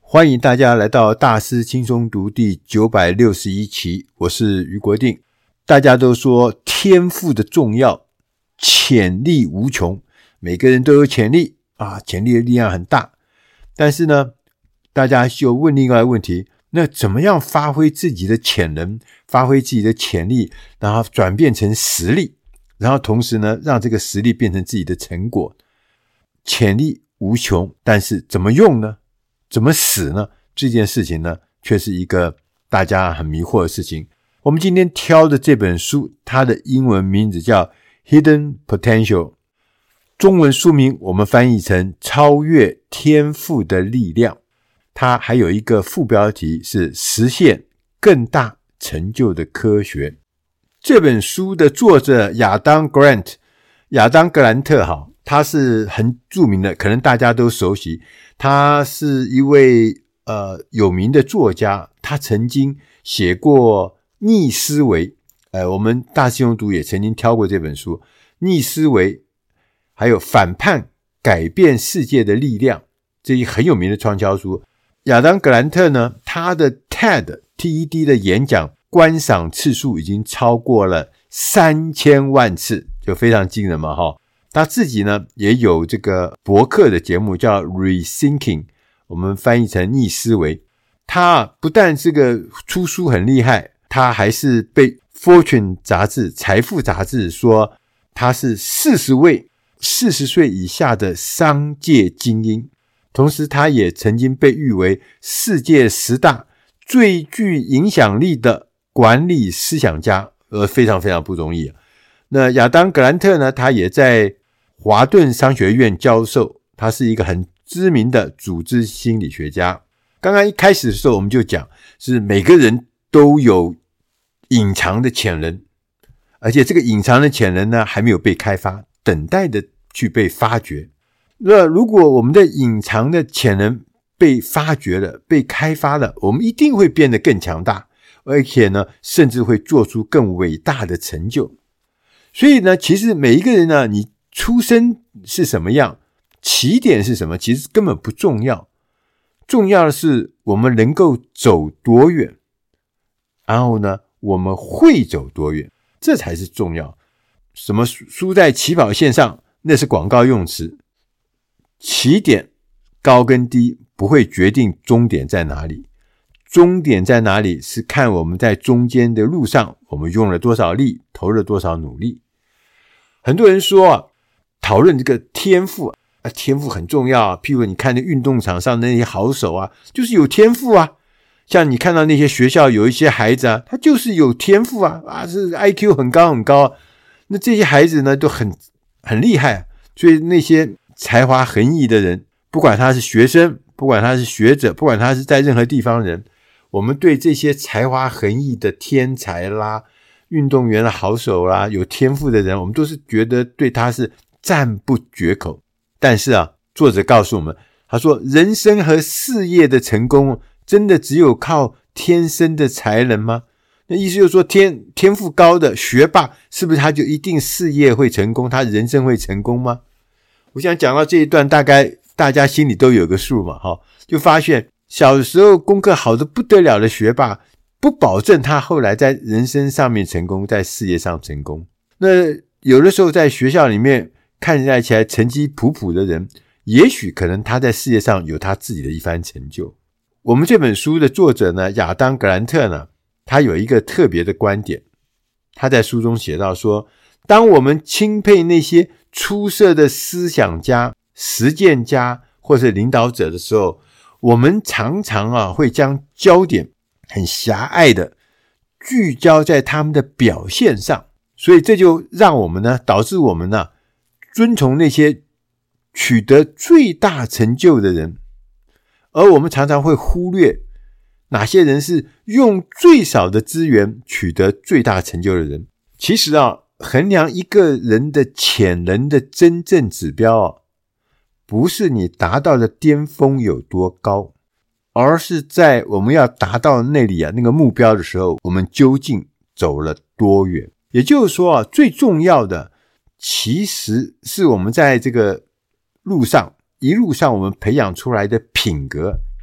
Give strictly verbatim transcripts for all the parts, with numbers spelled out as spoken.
欢迎大家来到大师轻松读第九百六十一期，我是余国定。大家都说天赋的重要，潜力无穷，每个人都有潜力啊，潜力的力量很大。但是呢，大家就问另外一个问题，那怎么样发挥自己的潜能，发挥自己的潜力，然后转变成实力，然后同时呢，让这个实力变成自己的成果。潜力无穷，但是怎么用呢？怎么使呢？这件事情呢，却是一个大家很迷惑的事情。我们今天挑的这本书，它的英文名字叫 Hidden Potential， 中文书名我们翻译成超越天赋的力量。它还有一个副标题是实现更大成就的科学。这本书的作者亚当 Grant 亚当格兰特哈，他是很著名的，可能大家都熟悉。他是一位呃有名的作家，他曾经写过逆思维，呃，我们大师兄读也曾经挑过这本书，逆思维，还有反叛改变世界的力量，这一很有名的畅销书。亚当格兰特呢，他的 TED T E D 的演讲观赏次数已经超过了三千万次，就非常惊人嘛齁。他自己呢也有这个博客的节目叫 Rethinking， 我们翻译成逆思维。他不但这个出书很厉害，他还是被 Fortune 杂志财富杂志说他是四十位四十岁以下的商界精英，同时他也曾经被誉为世界十大最具影响力的管理思想家，呃，非常非常不容易。那亚当格兰特呢，他也在华顿商学院教授，他是一个很知名的组织心理学家。刚刚一开始的时候我们就讲，是每个人都有隐藏的潜能，而且这个隐藏的潜能呢还没有被开发，等待的去被发掘。那如果我们的隐藏的潜能被发掘了，被开发了，我们一定会变得更强大，而且呢甚至会做出更伟大的成就。所以呢，其实每一个人呢，你出生是什么样，起点是什么，其实根本不重要。重要的是我们能够走多远，然后呢，我们会走多远，这才是重要。什么输在起跑线上，那是广告用词。起点高跟低不会决定终点在哪里，终点在哪里是看我们在中间的路上我们用了多少力，投了多少努力。很多人说啊，讨论这个天赋啊，天赋很重要啊。譬如你看那运动场上的那些好手啊，就是有天赋啊。像你看到那些学校有一些孩子啊，他就是有天赋啊，啊是 I Q 很高很高啊。那这些孩子呢都很很厉害啊。所以那些才华横溢的人，不管他是学生，不管他是学者，不管他是在任何地方人，我们对这些才华横溢的天才啦，运动员的好手啦，有天赋的人，我们都是觉得对他是赞不绝口。但是啊，作者告诉我们，他说人生和事业的成功真的只有靠天生的才能吗？那意思就是说天天赋高的学霸，是不是他就一定事业会成功，他人生会成功吗？我想讲到这一段，大概大家心里都有个数嘛，就发现小时候功课好的不得了的学霸，不保证他后来在人生上面成功，在事业上成功。那有的时候在学校里面看起来成绩普普的人，也许可能他在事业上有他自己的一番成就。我们这本书的作者呢，亚当格兰特呢，他有一个特别的观点。他在书中写到说，当我们钦佩那些出色的思想家、实践家或是领导者的时候，我们常常啊会将焦点很狭隘的聚焦在他们的表现上，所以这就让我们呢，导致我们呢遵从那些取得最大成就的人，而我们常常会忽略哪些人是用最少的资源取得最大成就的人。其实啊，衡量一个人的潜能的真正指标啊，不是你达到的巅峰有多高，而是在我们要达到那里啊那个目标的时候，我们究竟走了多远。也就是说啊，最重要的其实是我们在这个路上一路上我们培养出来的品格，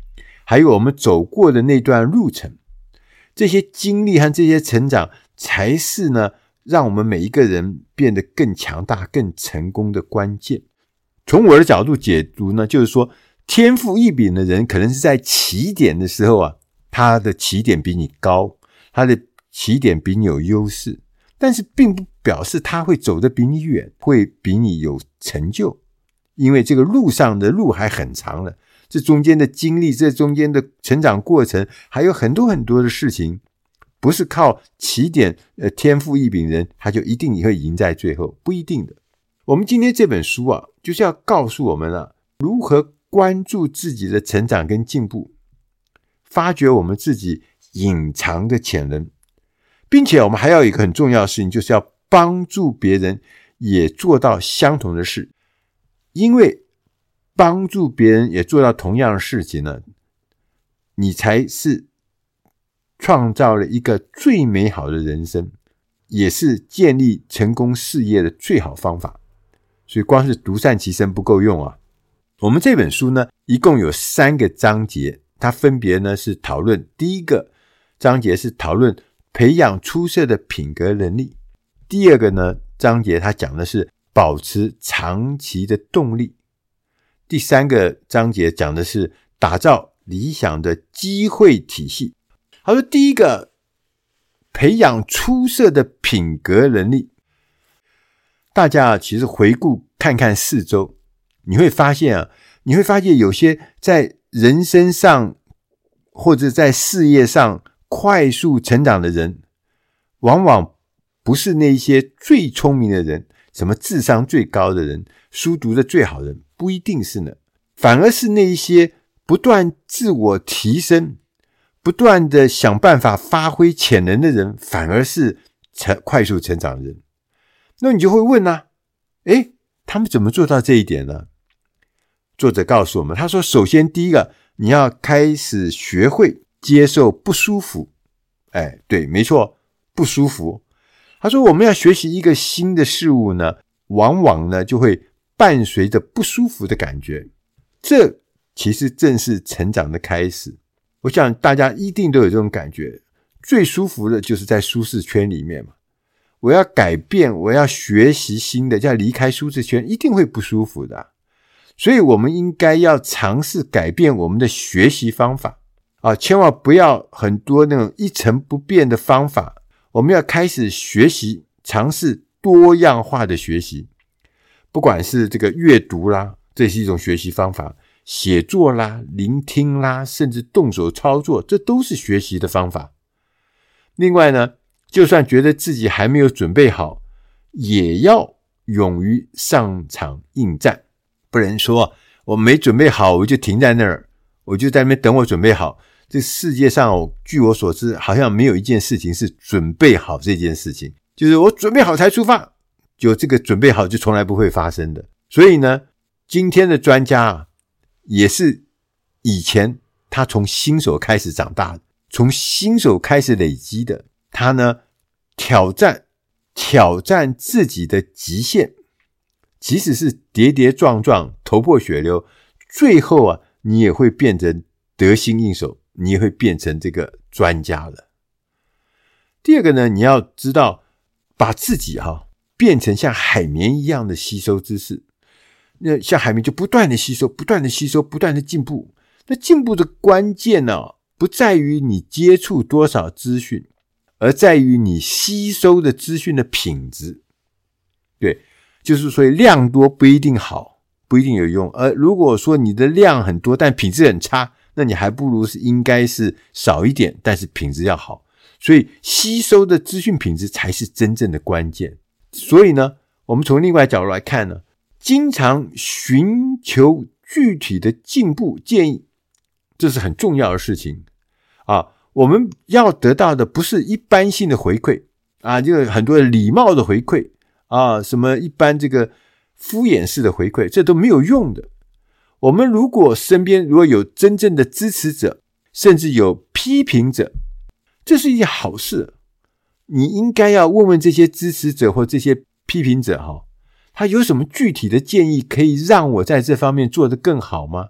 还有我们走过的那段路程，这些经历和这些成长才是呢让我们每一个人变得更强大更成功的关键。从我的角度解读呢，就是说天赋异禀的人可能是在起点的时候啊，他的起点比你高，他的起点比你有优势，但是并不表示他会走得比你远，会比你有成就，因为这个路上的路还很长了，这中间的经历，这中间的成长过程，还有很多很多的事情，不是靠起点呃天赋异禀人他就一定会赢在最后，不一定的。我们今天这本书啊，就是要告诉我们啊，如何关注自己的成长跟进步，发掘我们自己隐藏的潜能，并且我们还要有一个很重要的事情，就是要帮助别人也做到相同的事。因为帮助别人也做到同样的事情呢，你才是创造了一个最美好的人生，也是建立成功事业的最好方法。所以光是独善其身不够用啊。我们这本书呢，一共有三个章节，它分别呢是讨论，第一个章节是讨论培养出色的品格能力，第二个呢章节它讲的是保持长期的动力，第三个章节讲的是打造理想的机会体系。他说第一个，培养出色的品格能力。大家其实回顾看看四周，你会发现啊，你会发现有些在人生上或者在事业上快速成长的人，往往不是那些最聪明的人，什么智商最高的人，书读的最好的人，不一定是呢，反而是那一些不断自我提升，不断的想办法发挥潜能的人，反而是快速成长的人。那你就会问啊，诶，他们怎么做到这一点呢？作者告诉我们，他说首先第一个，你要开始学会接受不舒服。哎，对，没错，不舒服。他说我们要学习一个新的事物呢，往往呢就会伴随着不舒服的感觉，这其实正是成长的开始。我想大家一定都有这种感觉，最舒服的就是在舒适圈里面嘛。我要改变，我要学习新的，要离开舒适圈，一定会不舒服的啊。所以我们应该要尝试改变我们的学习方法啊，千万不要很多那种一成不变的方法，我们要开始学习，尝试多样化的学习。不管是这个阅读啦，这是一种学习方法，写作啦，聆听啦，甚至动手操作，这都是学习的方法。另外呢，就算觉得自己还没有准备好，也要勇于上场应战。不能说我没准备好我就停在那儿，我就在那边等我准备好。这世界上据我所知好像没有一件事情是准备好这件事情，就是我准备好才出发，就这个准备好就从来不会发生的。所以呢，今天的专家啊，也是以前他从新手开始长大的，从新手开始累积的，他呢挑战挑战自己的极限，即使是跌跌撞撞头破血流，最后啊你也会变成得心应手，你也会变成这个专家了。第二个呢，你要知道把自己哈、啊、变成像海绵一样的吸收知识。那像海绵就不断的吸收，不断的吸收，不断的进步。那进步的关键呢、啊，不在于你接触多少资讯，而在于你吸收的资讯的品质。对，就是所以量多不一定好，不一定有用。而如果说你的量很多，但品质很差，那你还不如是应该是少一点，但是品质要好。所以吸收的资讯品质才是真正的关键。所以呢，我们从另外角度来看呢，经常寻求具体的进步建议，这是很重要的事情啊。我们要得到的不是一般性的回馈啊，这个很多礼貌的回馈啊，什么一般这个敷衍式的回馈，这都没有用的。我们如果身边如果有真正的支持者，甚至有批评者，这是一件好事。你应该要问问这些支持者或这些批评者哈，他有什么具体的建议可以让我在这方面做得更好吗？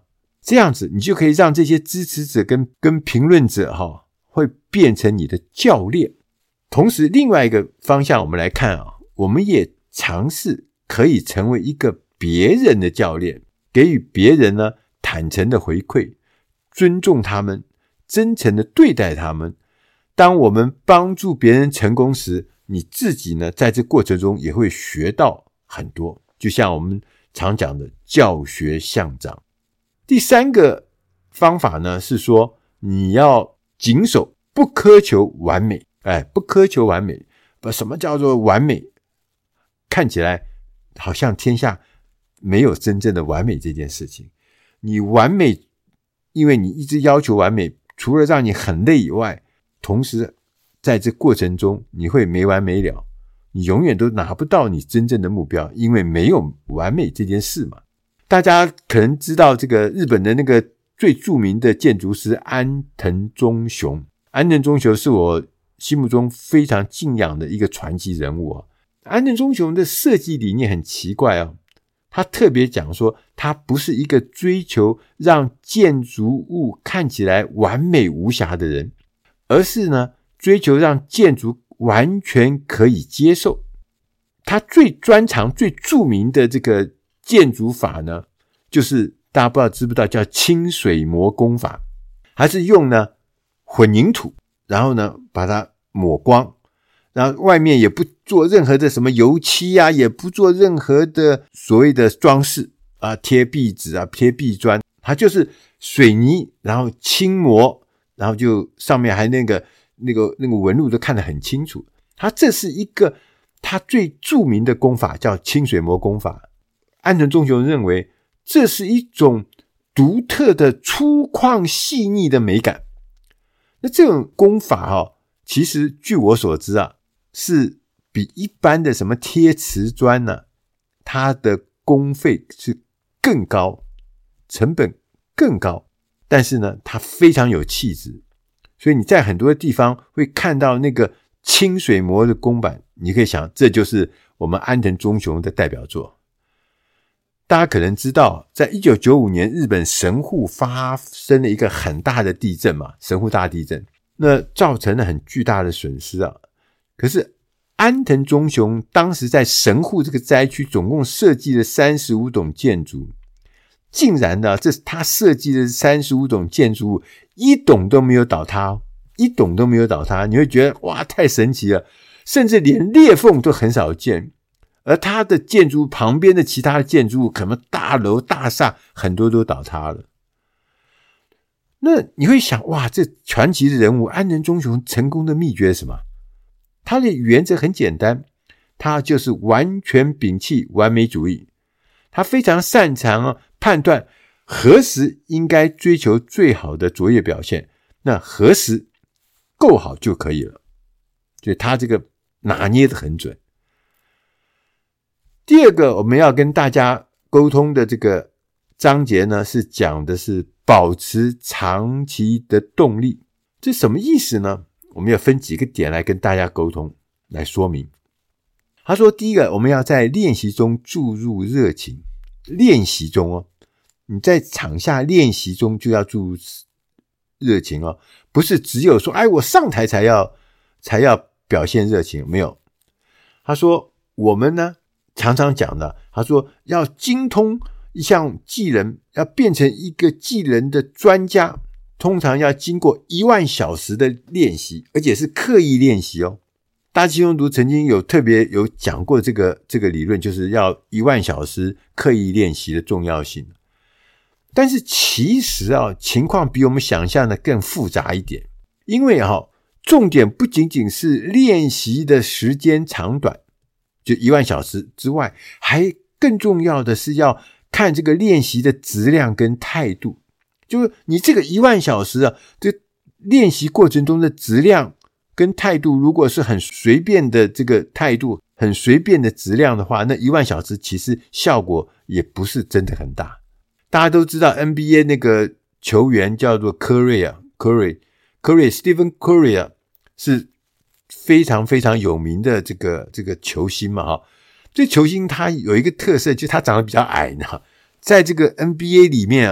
这样子你就可以让这些支持者跟跟评论者哈、哦，会变成你的教练。同时另外一个方向我们来看啊，我们也尝试可以成为一个别人的教练，给予别人呢坦诚的回馈，尊重他们，真诚的对待他们。当我们帮助别人成功时，你自己呢在这过程中也会学到很多，就像我们常讲的教学相长。第三个方法呢是说，你要谨守不苛求完美。哎，不苛求完美。什么叫做完美？看起来好像天下没有真正的完美这件事情。你完美，因为你一直要求完美，除了让你很累以外，同时在这过程中你会没完没了，你永远都拿不到你真正的目标，因为没有完美这件事嘛。大家可能知道这个日本的那个最著名的建筑师安藤忠雄。安藤忠雄是我心目中非常敬仰的一个传奇人物啊。安藤忠雄的设计理念很奇怪啊，他特别讲说，他不是一个追求让建筑物看起来完美无瑕的人，而是呢追求让建筑完全可以接受。他最专长最著名的这个建筑法呢，就是大家不知道知不知道叫清水模工法。还是用呢混凝土，然后呢把它抹光，然后外面也不做任何的什么油漆啊，也不做任何的所谓的装饰啊，贴壁纸啊，贴壁砖，它就是水泥，然后轻磨，然后就上面还那个那个那个纹路都看得很清楚。它这是一个它最著名的工法，叫清水模工法。安藤忠雄认为这是一种独特的粗犷细腻的美感。那这种工法哦，其实据我所知啊，是比一般的什么贴瓷砖呢、啊，它的工费是更高，成本更高，但是呢它非常有气质。所以你在很多地方会看到那个清水模的工板，你可以想这就是我们安藤忠雄的代表作。大家可能知道，在一九九五年日本神户发生了一个很大的地震嘛，神户大地震，那造成了很巨大的损失啊。可是安藤忠雄当时在神户这个灾区总共设计了三十五栋建筑，竟然呢，这是他设计的三十五栋建筑物，一栋都没有倒塌，一栋都没有倒塌，你会觉得哇，太神奇了，甚至连裂缝都很少见。而它的建筑旁边的其他的建筑物，可能大楼大厦很多都倒塌了。那你会想，哇，这传奇的人物安藤忠雄成功的秘诀是什么？他的原则很简单，他就是完全摒弃完美主义。他非常擅长判断何时应该追求最好的卓越表现，那何时够好就可以了。所以他这个拿捏得很准。第二个我们要跟大家沟通的这个章节呢，是讲的是保持长期的动力。这什么意思呢？我们要分几个点来跟大家沟通来说明。他说第一个，我们要在练习中注入热情。练习中哦，你在场下练习中就要注入热情哦，不是只有说哎我上台才要才要表现热情，没有。他说我们呢常常讲的，他说要精通一项技能，要变成一个技能的专家，通常要经过一万小时的练习，而且是刻意练习哦。大气中毒曾经有特别有讲过这个这个理论，就是要一万小时刻意练习的重要性。但是其实啊，情况比我们想象的更复杂一点，因为啊，重点不仅仅是练习的时间长短，就一万小时之外，还更重要的是要看这个练习的质量跟态度。就是你这个一万小时啊，这练习过程中的质量跟态度，如果是很随便的这个态度，很随便的质量的话，那一万小时其实效果也不是真的很大。大家都知道 N B A 那个球员叫做 Curry 啊 Curry Curry Stephen Curry 啊，是非常非常有名的这个这个球星嘛哈。这球星他有一个特色，就是他长得比较矮呢，在这个 N B A 里面啊，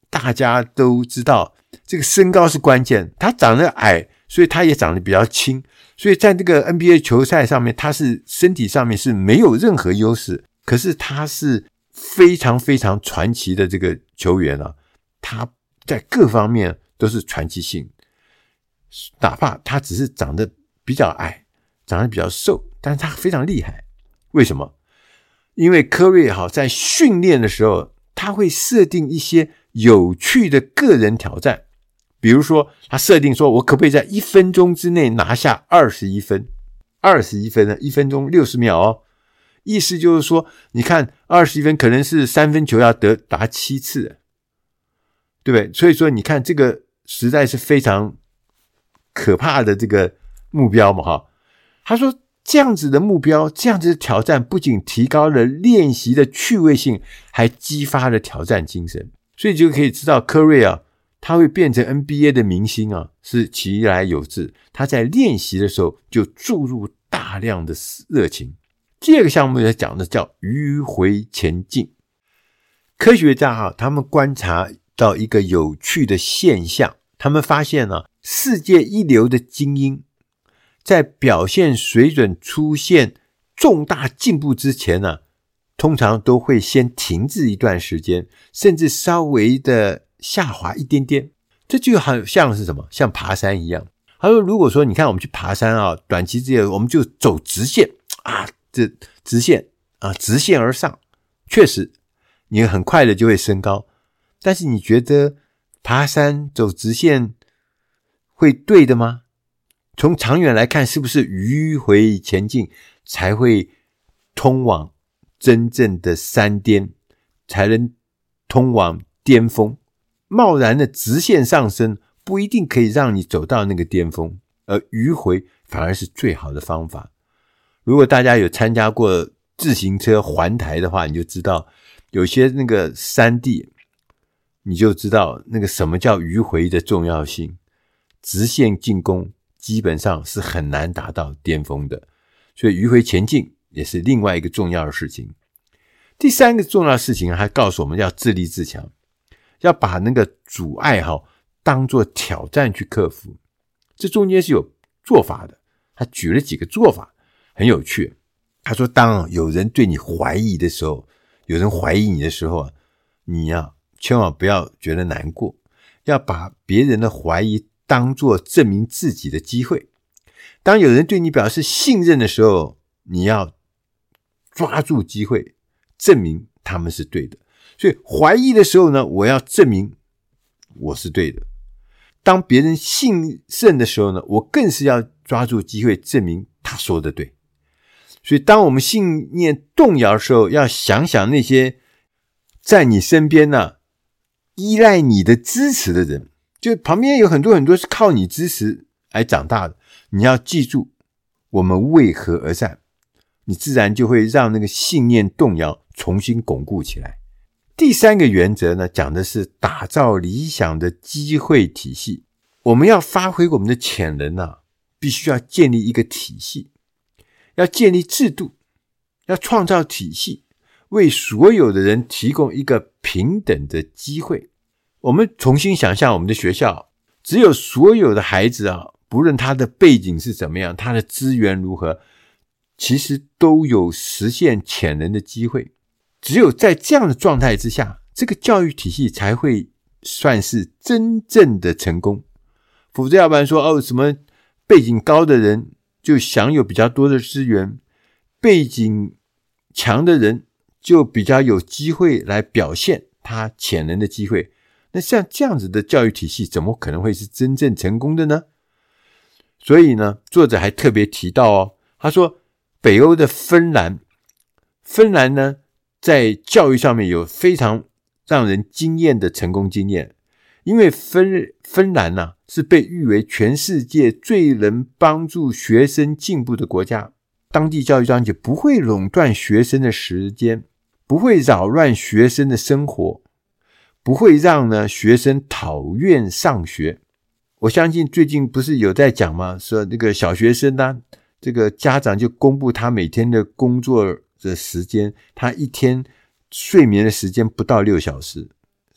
大家都知道这个身高是关键，他长得矮，所以他也长得比较轻，所以在这个 N B A 球赛上面，他是身体上面是没有任何优势，可是他是非常非常传奇的这个球员啊，他在各方面都是传奇性，哪怕他只是长得比较矮，长得比较瘦，但是他非常厉害。为什么？因为科瑞好在训练的时候，他会设定一些有趣的个人挑战，比如说他设定说，我可不可以在一分钟之内拿下二十一分？二十一分呢，一分钟六十秒哦。意思就是说，你看二十一分可能是三分球要得达七次，对不对？所以说你看这个实在是非常可怕的这个目标嘛哈。他说这样子的目标，这样子的挑战不仅提高了练习的趣味性，还激发了挑战精神。所以就可以知道科瑞啊，他会变成 N B A 的明星啊，是其来有自。他在练习的时候就注入大量的热情。第二个项目要讲的叫迂回前进。科学家啊，他们观察到一个有趣的现象，他们发现啊，世界一流的精英在表现水准出现重大进步之前呢、啊，通常都会先停滞一段时间，甚至稍微的下滑一点点。这就好像是什么？像爬山一样。他说，如果说你看我们去爬山啊，短期之内我们就走直线啊，这直线啊，直线而上，确实你很快的就会升高。但是你觉得爬山走直线会对的吗？从长远来看，是不是迂回前进才会通往真正的山巅，才能通往巅峰？贸然的直线上升不一定可以让你走到那个巅峰，而迂回反而是最好的方法。如果大家有参加过自行车环台的话，你就知道有些那个山地，你就知道那个什么叫迂回的重要性。直线进攻基本上是很难达到巅峰的，所以迂回前进也是另外一个重要的事情。第三个重要的事情还告诉我们要自立自强，要把那个阻碍哈当作挑战去克服。这中间是有做法的，他举了几个做法很有趣。他说当有人对你怀疑的时候，有人怀疑你的时候，你啊千万不要觉得难过，要把别人的怀疑当作证明自己的机会。当有人对你表示信任的时候，你要抓住机会，证明他们是对的。所以怀疑的时候呢，我要证明我是对的。当别人信任的时候呢，我更是要抓住机会证明他说的对。所以当我们信念动摇的时候，要想想那些在你身边呢、啊、依赖你的支持的人，就旁边有很多很多是靠你支持来长大的，你要记住我们为何而战，你自然就会让那个信念动摇重新巩固起来。第三个原则呢，讲的是打造理想的机会体系。我们要发挥我们的潜能啊，必须要建立一个体系，要建立制度，要创造体系，为所有的人提供一个平等的机会。我们重新想象我们的学校，只有所有的孩子啊，不论他的背景是怎么样，他的资源如何，其实都有实现潜能的机会。只有在这样的状态之下，这个教育体系才会算是真正的成功。否则要不然说哦，什么背景高的人就享有比较多的资源，背景强的人就比较有机会来表现他潜能的机会。那像这样子的教育体系怎么可能会是真正成功的呢？所以呢，作者还特别提到哦，他说北欧的芬兰，芬兰呢在教育上面有非常让人惊艳的成功经验。因为芬芬兰啊是被誉为全世界最能帮助学生进步的国家，当地教育章节不会垄断学生的时间，不会扰乱学生的生活，不会让呢学生讨厌上学。我相信最近不是有在讲吗？说那个小学生啊，这个家长就公布他每天的工作的时间，他一天睡眠的时间不到六小时，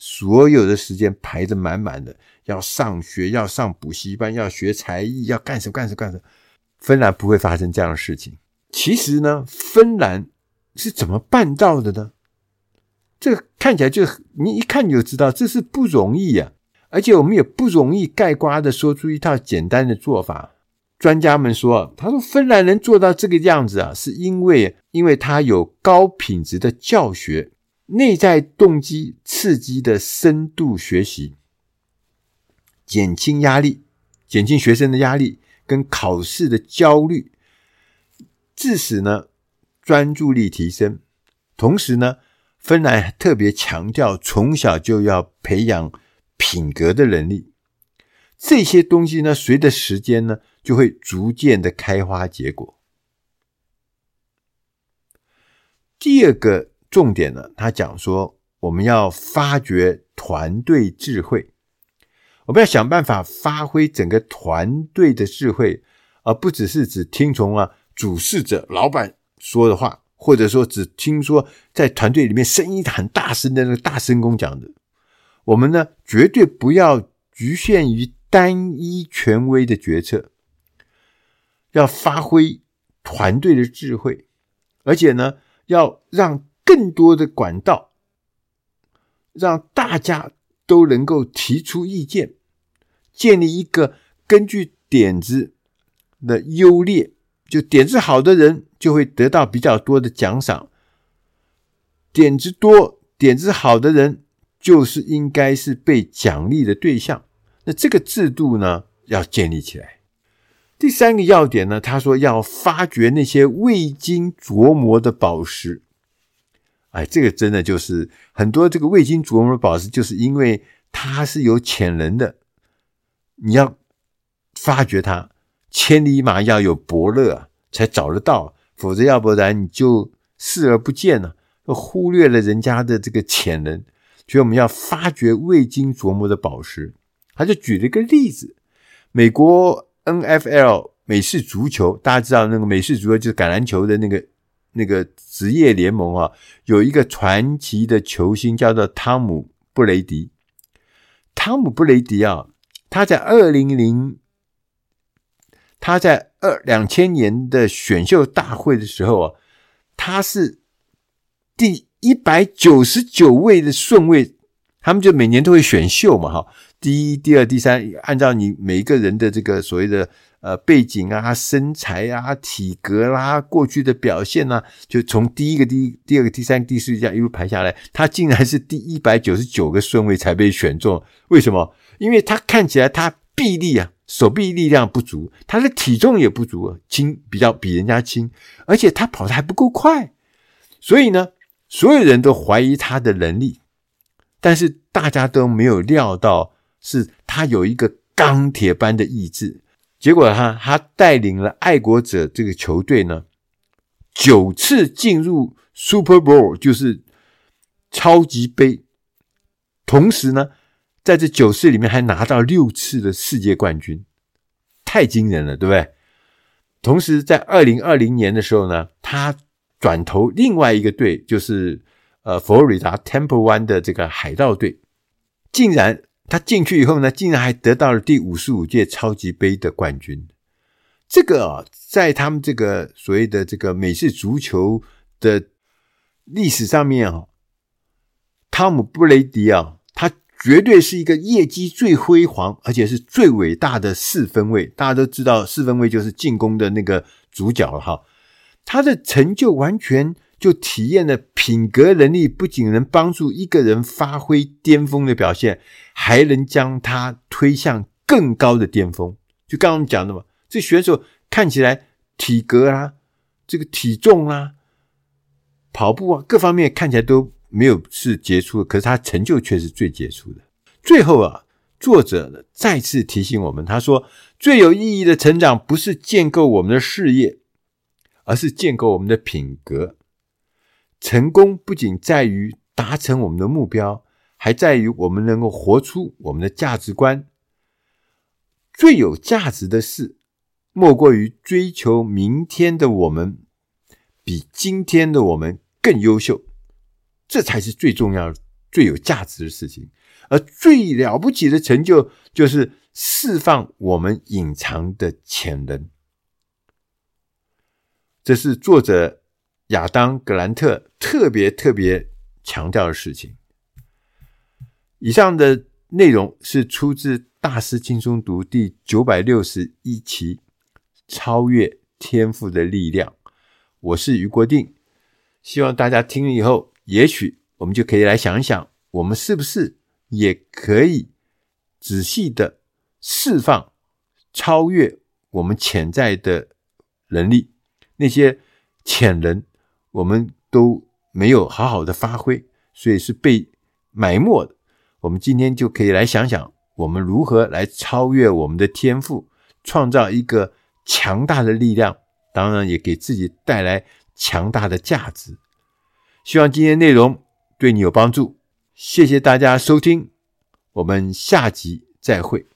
所有的时间排得满满的，要上学，要上补习班，要学才艺，要干什么干什么干什么。芬兰不会发生这样的事情。其实呢，芬兰是怎么办到的呢？这个看起来就你一看你就知道这是不容易啊，而且我们也不容易概括的说出一套简单的做法。专家们说，他说芬兰人做到这个样子啊，是因为因为他有高品质的教学，内在动机刺激的深度学习，减轻压力，减轻学生的压力跟考试的焦虑，致使呢专注力提升。同时呢，芬兰特别强调从小就要培养品格的能力。这些东西呢，随着时间呢，就会逐渐的开花结果。第二个重点呢，他讲说我们要发掘团队智慧，我们要想办法发挥整个团队的智慧，而不只是只听从啊主事者老板说的话，或者说只听说在团队里面声音很大声的那个大声公讲的。我们呢，绝对不要局限于单一权威的决策，要发挥团队的智慧，而且呢，要让更多的管道，让大家都能够提出意见，建立一个根据点子的优劣，就点子好的人就会得到比较多的奖赏，点子多点子好的人就是应该是被奖励的对象。那这个制度呢，要建立起来。第三个要点呢，他说要发掘那些未经琢磨的宝石。哎，这个真的就是很多这个未经琢磨的宝石，就是因为它是有潜能的，你要发掘它，千里马要有伯乐啊，才找得到，否则要不然你就视而不见了，忽略了人家的这个潜能。所以我们要发掘未经琢磨的宝石。他就举了一个例子，美国 N F L 美式足球，大家知道那个美式足球就是橄榄球的那个那个职业联盟啊，有一个传奇的球星叫做汤姆布雷迪。汤姆布雷迪啊，他在二零零他在两千年的选秀大会的时候啊，他是第一百九十九位的顺位，他们就每年都会选秀嘛哈，第一、第二、第三，按照你每一个人的这个所谓的呃背景啊、身材啊、体格啦、过去的表现啊，就从第一个、第一、第二个、第三个、第四个这样一路排下来，他竟然是第一百九十九个顺位才被选中。为什么？因为他看起来他臂力啊，手臂力量不足，他的体重也不足，轻，比较比人家轻，而且他跑得还不够快，所以呢，所有人都怀疑他的能力，但是大家都没有料到是他有一个钢铁般的意志。结果他他带领了爱国者这个球队呢，九次进入 Super Bowl， 就是超级杯，同时呢，在这九次里面还拿到六次的世界冠军，太惊人了，对不对？同时在二零二零年的时候呢，他转投另外一个队，就是呃佛罗里达 Temple One 的这个海盗队，竟然他进去以后呢，竟然还得到了第五十五届超级杯的冠军。这个啊，在他们这个所谓的这个美式足球的历史上面啊，汤姆布雷迪啊，他绝对是一个业绩最辉煌，而且是最伟大的四分卫。大家都知道四分卫就是进攻的那个主角了哈。他的成就完全就体验了品格能力不仅能帮助一个人发挥巅峰的表现，还能将他推向更高的巅峰。就刚刚我们讲的嘛，这选手看起来体格啊，这个体重啊，跑步啊，各方面看起来都没有是杰出的，可是他成就却是最杰出的。最后啊，作者再次提醒我们，他说最有意义的成长不是建构我们的事业，而是建构我们的品格。成功不仅在于达成我们的目标，还在于我们能够活出我们的价值观。最有价值的事，莫过于追求明天的我们比今天的我们更优秀，这才是最重要最有价值的事情，而最了不起的成就就是释放我们隐藏的潜能。这是作者亚当·格兰特特别特别强调的事情。以上的内容是出自大师轻松读第九百六十一期，超越天赋的力量。我是余国定，希望大家听了以后，也许我们就可以来想一想，我们是不是也可以仔细的释放超越我们潜在的能力，那些潜能我们都没有好好的发挥，所以是被埋没的。我们今天就可以来想想，我们如何来超越我们的天赋，创造一个强大的力量，当然也给自己带来强大的价值。希望今天内容对你有帮助，谢谢大家收听，我们下集再会。